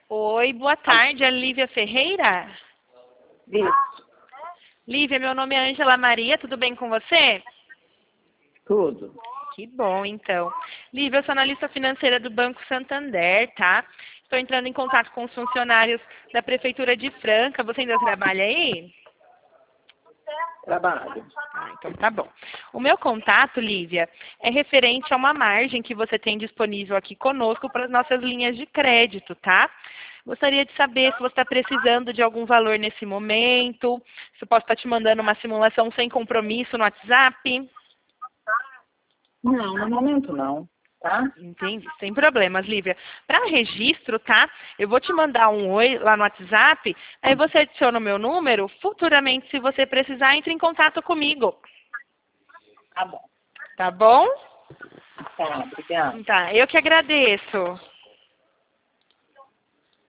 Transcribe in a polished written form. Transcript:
Oi, boa tarde, é Lívia Ferreira? Isso, Lívia, meu nome é Ângela Maria, tudo bem com você? tudo. Que bom, então. Lívia, eu sou analista financeira do Banco Santander, tá? Estou entrando em contato com os funcionários da Prefeitura de Franca. Você ainda trabalha aí? Trabalho. Ah, então tá bom. O meu contato, Lívia, é referente a uma margem que você tem disponível aqui conosco para as nossas linhas de crédito, tá? Gostaria de saber se você está precisando de algum valor nesse momento, se eu posso estar te mandando uma simulação sem compromisso no WhatsApp. Não, no momento não, tá? Entendi, sem problemas, Lívia. Para registro, tá? Eu vou te mandar um oi lá no WhatsApp, aí você adiciona o meu número. Futuramente, se você precisar, entre em contato comigo. Tá bom. Tá bom? Tá, obrigada. Tá, eu que agradeço.